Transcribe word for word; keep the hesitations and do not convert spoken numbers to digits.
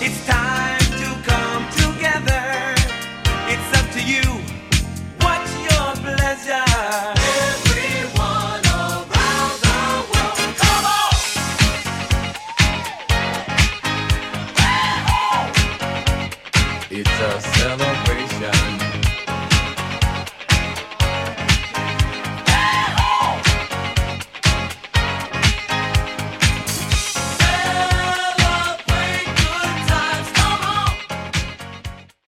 It's time to come together. It's up to you. What's your pleasure? Everyone around the world, come on! It's a celebration.